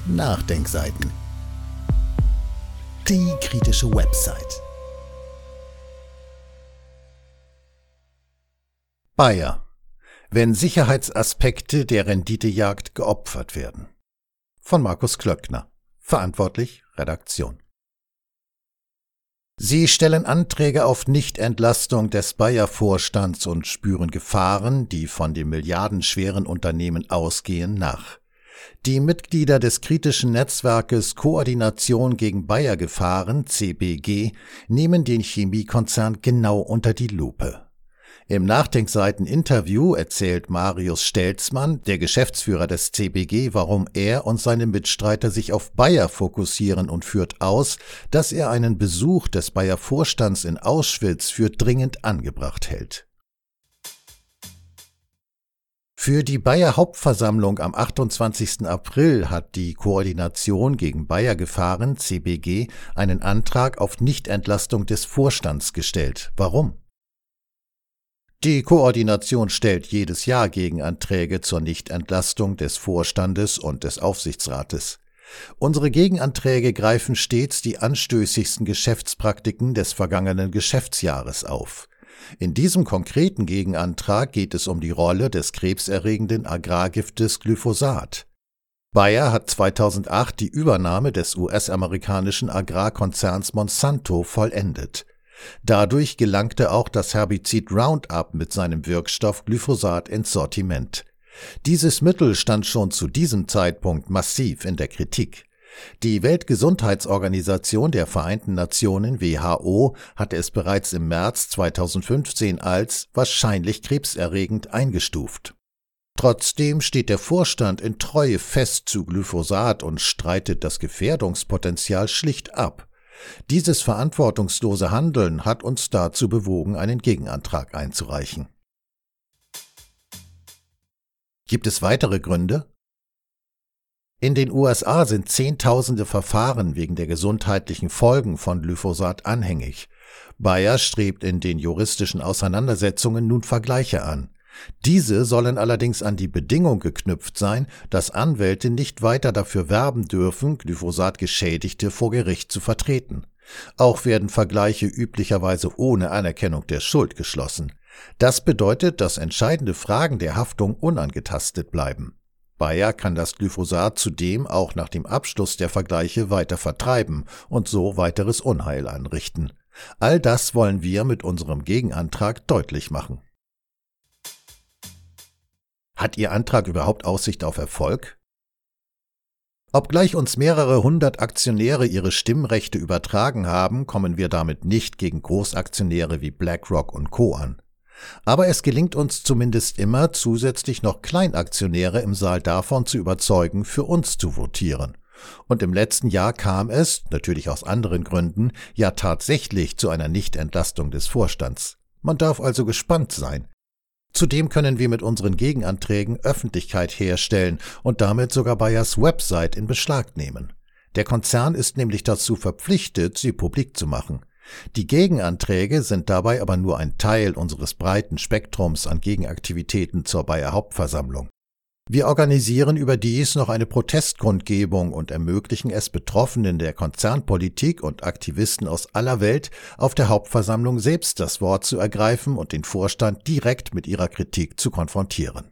Nachdenkseiten. Die kritische Website. Bayer. Wenn Sicherheitsaspekte der Renditejagd geopfert werden. Von Markus Klöckner. Verantwortlich, Redaktion. Sie stellen Anträge auf Nichtentlastung des Bayer-Vorstands und spüren Gefahren, die von dem milliardenschweren Unternehmen ausgehen, nach. Die Mitglieder des kritischen Netzwerkes Koordination gegen Bayer-Gefahren, CBG, nehmen den Chemiekonzern genau unter die Lupe. Im Nachdenkseiten-Interview erzählt Marius Stelzmann, der Geschäftsführer des CBG, warum er und seine Mitstreiter sich auf Bayer fokussieren und führt aus, dass er einen Besuch des Bayer-Vorstands in Auschwitz für dringend angebracht hält. Für die Bayer-Hauptversammlung am 28. April hat die Koordination gegen Bayer-Gefahren, CBG, einen Antrag auf Nichtentlastung des Vorstands gestellt. Warum? Die Koordination stellt jedes Jahr Gegenanträge zur Nichtentlastung des Vorstandes und des Aufsichtsrates. Unsere Gegenanträge greifen stets die anstößigsten Geschäftspraktiken des vergangenen Geschäftsjahres auf. In diesem konkreten Gegenantrag geht es um die Rolle des krebserregenden Agrargiftes Glyphosat. Bayer hat 2008 die Übernahme des US-amerikanischen Agrarkonzerns Monsanto vollendet. Dadurch gelangte auch das Herbizid Roundup mit seinem Wirkstoff Glyphosat ins Sortiment. Dieses Mittel stand schon zu diesem Zeitpunkt massiv in der Kritik. Die Weltgesundheitsorganisation der Vereinten Nationen WHO hatte es bereits im März 2015 als wahrscheinlich krebserregend eingestuft. Trotzdem steht der Vorstand in Treue fest zu Glyphosat und streitet das Gefährdungspotenzial schlicht ab. Dieses verantwortungslose Handeln hat uns dazu bewogen, einen Gegenantrag einzureichen. Gibt es weitere Gründe? In den USA sind Zehntausende Verfahren wegen der gesundheitlichen Folgen von Glyphosat anhängig. Bayer strebt in den juristischen Auseinandersetzungen nun Vergleiche an. Diese sollen allerdings an die Bedingung geknüpft sein, dass Anwälte nicht weiter dafür werben dürfen, Glyphosat-Geschädigte vor Gericht zu vertreten. Auch werden Vergleiche üblicherweise ohne Anerkennung der Schuld geschlossen. Das bedeutet, dass entscheidende Fragen der Haftung unangetastet bleiben. Bayer kann das Glyphosat zudem auch nach dem Abschluss der Vergleiche weiter vertreiben und so weiteres Unheil anrichten. All das wollen wir mit unserem Gegenantrag deutlich machen. Hat Ihr Antrag überhaupt Aussicht auf Erfolg? Obgleich uns mehrere hundert Aktionäre ihre Stimmrechte übertragen haben, kommen wir damit nicht gegen Großaktionäre wie BlackRock und Co. an. Aber es gelingt uns zumindest immer, zusätzlich noch Kleinaktionäre im Saal davon zu überzeugen, für uns zu votieren. Und im letzten Jahr kam es, natürlich aus anderen Gründen, ja tatsächlich zu einer Nichtentlastung des Vorstands. Man darf also gespannt sein. Zudem können wir mit unseren Gegenanträgen Öffentlichkeit herstellen und damit sogar Bayers Website in Beschlag nehmen. Der Konzern ist nämlich dazu verpflichtet, sie publik zu machen. Die Gegenanträge sind dabei aber nur ein Teil unseres breiten Spektrums an Gegenaktivitäten zur Bayer Hauptversammlung. Wir organisieren überdies noch eine Protestkundgebung und ermöglichen es Betroffenen der Konzernpolitik und Aktivisten aus aller Welt, auf der Hauptversammlung selbst das Wort zu ergreifen und den Vorstand direkt mit ihrer Kritik zu konfrontieren.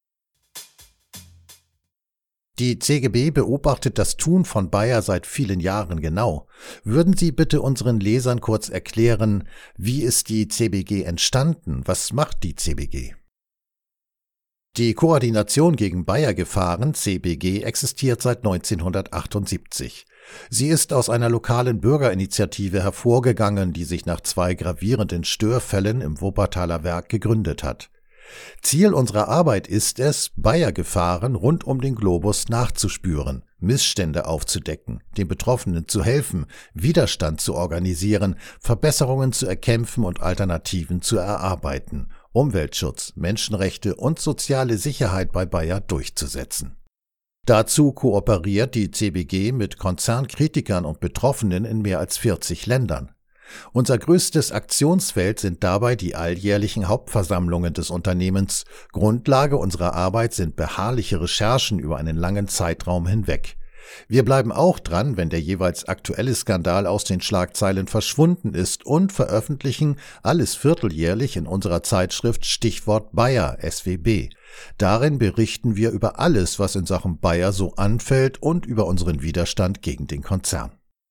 Die CGB beobachtet das Tun von Bayer seit vielen Jahren genau. Würden Sie bitte unseren Lesern kurz erklären, wie ist die CBG entstanden? Was macht die CBG? Die Koordination gegen Bayer-Gefahren, CBG, existiert seit 1978. Sie ist aus einer lokalen Bürgerinitiative hervorgegangen, die sich nach 2 gravierenden Störfällen im Wuppertaler Werk gegründet hat. Ziel unserer Arbeit ist es, Bayer-Gefahren rund um den Globus nachzuspüren, Missstände aufzudecken, den Betroffenen zu helfen, Widerstand zu organisieren, Verbesserungen zu erkämpfen und Alternativen zu erarbeiten, Umweltschutz, Menschenrechte und soziale Sicherheit bei Bayer durchzusetzen. Dazu kooperiert die CBG mit Konzernkritikern und Betroffenen in mehr als 40 Ländern. Unser größtes Aktionsfeld sind dabei die alljährlichen Hauptversammlungen des Unternehmens. Grundlage unserer Arbeit sind beharrliche Recherchen über einen langen Zeitraum hinweg. Wir bleiben auch dran, wenn der jeweils aktuelle Skandal aus den Schlagzeilen verschwunden ist und veröffentlichen alles vierteljährlich in unserer Zeitschrift Stichwort Bayer SWB. Darin berichten wir über alles, was in Sachen Bayer so anfällt und über unseren Widerstand gegen den Konzern.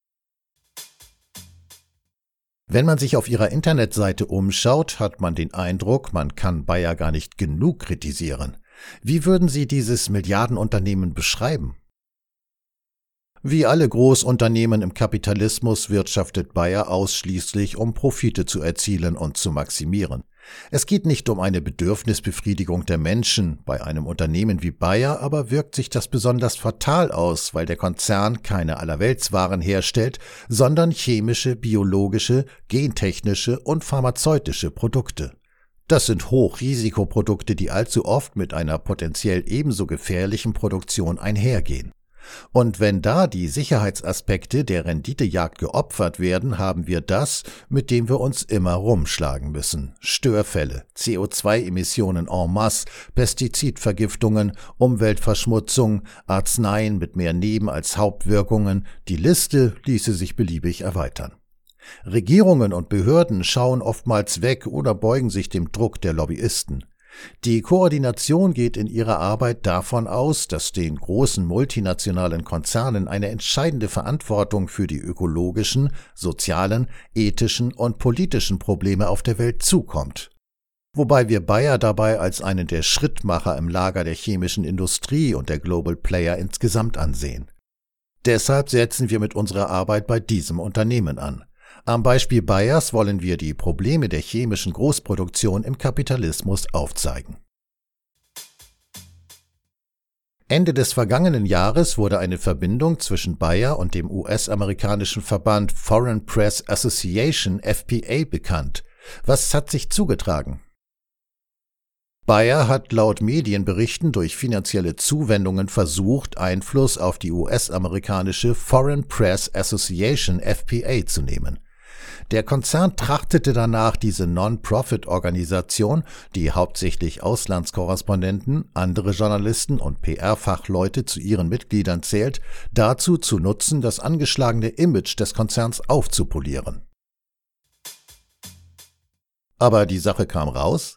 Wenn man sich auf ihrer Internetseite umschaut, hat man den Eindruck, man kann Bayer gar nicht genug kritisieren. Wie würden Sie dieses Milliardenunternehmen beschreiben? Wie alle Großunternehmen im Kapitalismus wirtschaftet Bayer ausschließlich, um Profite zu erzielen und zu maximieren. Es geht nicht um eine Bedürfnisbefriedigung der Menschen. Bei einem Unternehmen wie Bayer aber wirkt sich das besonders fatal aus, weil der Konzern keine Allerweltswaren herstellt, sondern chemische, biologische, gentechnische und pharmazeutische Produkte. Das sind Hochrisikoprodukte, die allzu oft mit einer potenziell ebenso gefährlichen Produktion einhergehen. Und wenn da die Sicherheitsaspekte der Renditejagd geopfert werden, haben wir das, mit dem wir uns immer rumschlagen müssen. Störfälle, CO2-Emissionen en masse, Pestizidvergiftungen, Umweltverschmutzung, Arzneien mit mehr Neben- als Hauptwirkungen, die Liste ließe sich beliebig erweitern. Regierungen und Behörden schauen oftmals weg oder beugen sich dem Druck der Lobbyisten. Die Koordination geht in ihrer Arbeit davon aus, dass den großen multinationalen Konzernen eine entscheidende Verantwortung für die ökologischen, sozialen, ethischen und politischen Probleme auf der Welt zukommt. Wobei wir Bayer dabei als einen der Schrittmacher im Lager der chemischen Industrie und der Global Player insgesamt ansehen. Deshalb setzen wir mit unserer Arbeit bei diesem Unternehmen an. Am Beispiel Bayers wollen wir die Probleme der chemischen Großproduktion im Kapitalismus aufzeigen. Ende des vergangenen Jahres wurde eine Verbindung zwischen Bayer und dem US-amerikanischen Verband Foreign Press Association (FPA) bekannt. Was hat sich zugetragen? Bayer hat laut Medienberichten durch finanzielle Zuwendungen versucht, Einfluss auf die US-amerikanische Foreign Press Association (FPA) zu nehmen. Der Konzern trachtete danach, diese Non-Profit-Organisation, die hauptsächlich Auslandskorrespondenten, andere Journalisten und PR-Fachleute zu ihren Mitgliedern zählt, dazu zu nutzen, das angeschlagene Image des Konzerns aufzupolieren. Aber die Sache kam raus.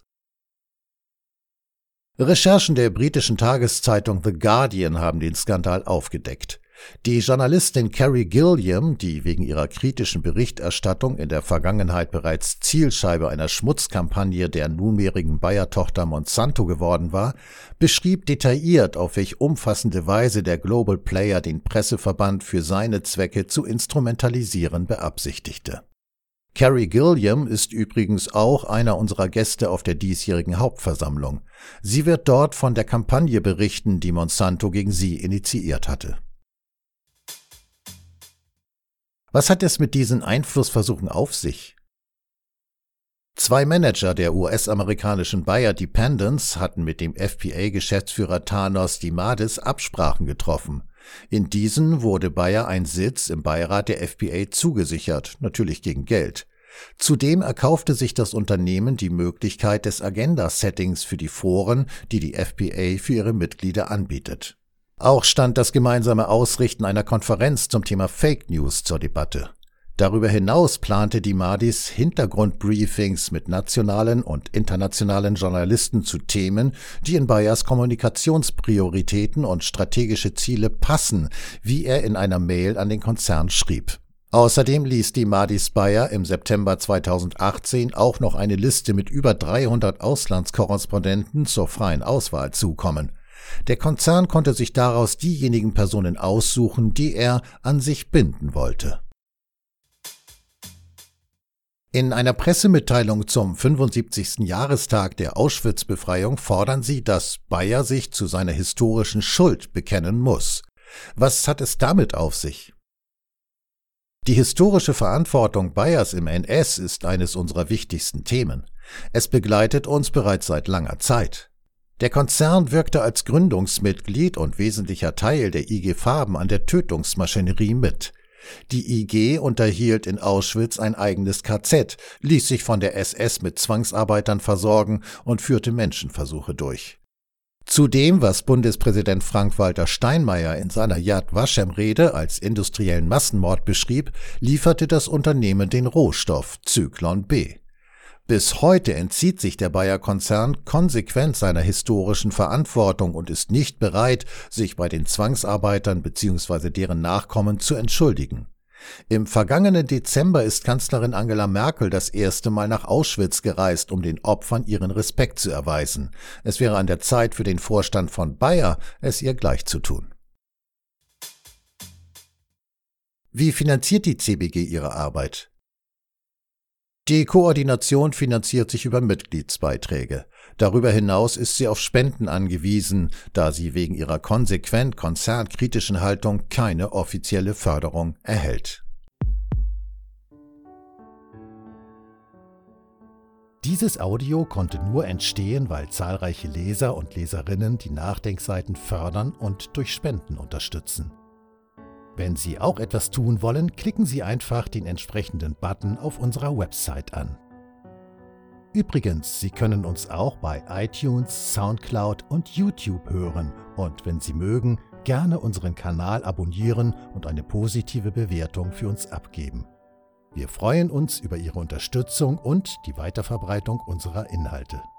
Recherchen der britischen Tageszeitung The Guardian haben den Skandal aufgedeckt. Die Journalistin Carrie Gilliam, die wegen ihrer kritischen Berichterstattung in der Vergangenheit bereits Zielscheibe einer Schmutzkampagne der nunmehrigen Bayer-Tochter Monsanto geworden war, beschrieb detailliert, auf welch umfassende Weise der Global Player den Presseverband für seine Zwecke zu instrumentalisieren beabsichtigte. Carrie Gilliam ist übrigens auch einer unserer Gäste auf der diesjährigen Hauptversammlung. Sie wird dort von der Kampagne berichten, die Monsanto gegen sie initiiert hatte. Was hat es mit diesen Einflussversuchen auf sich? 2 Manager der US-amerikanischen Bayer Dependence hatten mit dem FPA-Geschäftsführer Thanos Dimadis Absprachen getroffen. In diesen wurde Bayer ein Sitz im Beirat der FPA zugesichert, natürlich gegen Geld. Zudem erkaufte sich das Unternehmen die Möglichkeit des Agenda-Settings für die Foren, die die FPA für ihre Mitglieder anbietet. Auch stand das gemeinsame Ausrichten einer Konferenz zum Thema Fake News zur Debatte. Darüber hinaus plante Dimadis Hintergrundbriefings mit nationalen und internationalen Journalisten zu Themen, die in Bayers Kommunikationsprioritäten und strategische Ziele passen, wie er in einer Mail an den Konzern schrieb. Außerdem ließ Dimadis Bayer im September 2018 auch noch eine Liste mit über 300 Auslandskorrespondenten zur freien Auswahl zukommen. Der Konzern konnte sich daraus diejenigen Personen aussuchen, die er an sich binden wollte. In einer Pressemitteilung zum 75. Jahrestag der Auschwitz-Befreiung fordern sie, dass Bayer sich zu seiner historischen Schuld bekennen muss. Was hat es damit auf sich? Die historische Verantwortung Bayers im NS ist eines unserer wichtigsten Themen. Es begleitet uns bereits seit langer Zeit. Der Konzern wirkte als Gründungsmitglied und wesentlicher Teil der IG Farben an der Tötungsmaschinerie mit. Die IG unterhielt in Auschwitz ein eigenes KZ, ließ sich von der SS mit Zwangsarbeitern versorgen und führte Menschenversuche durch. Zu dem, was Bundespräsident Frank-Walter Steinmeier in seiner Yad Vashem-Rede als industriellen Massenmord beschrieb, lieferte das Unternehmen den Rohstoff Zyklon B. Bis heute entzieht sich der Bayer-Konzern konsequent seiner historischen Verantwortung und ist nicht bereit, sich bei den Zwangsarbeitern bzw. deren Nachkommen zu entschuldigen. Im vergangenen Dezember ist Kanzlerin Angela Merkel das erste Mal nach Auschwitz gereist, um den Opfern ihren Respekt zu erweisen. Es wäre an der Zeit für den Vorstand von Bayer, es ihr gleich zu tun. Wie finanziert die CBG ihre Arbeit? Die Koordination finanziert sich über Mitgliedsbeiträge. Darüber hinaus ist sie auf Spenden angewiesen, da sie wegen ihrer konsequent konzernkritischen Haltung keine offizielle Förderung erhält. Dieses Audio konnte nur entstehen, weil zahlreiche Leser und Leserinnen die Nachdenkseiten fördern und durch Spenden unterstützen. Wenn Sie auch etwas tun wollen, klicken Sie einfach den entsprechenden Button auf unserer Website an. Übrigens, Sie können uns auch bei iTunes, Soundcloud und YouTube hören und wenn Sie mögen, gerne unseren Kanal abonnieren und eine positive Bewertung für uns abgeben. Wir freuen uns über Ihre Unterstützung und die Weiterverbreitung unserer Inhalte.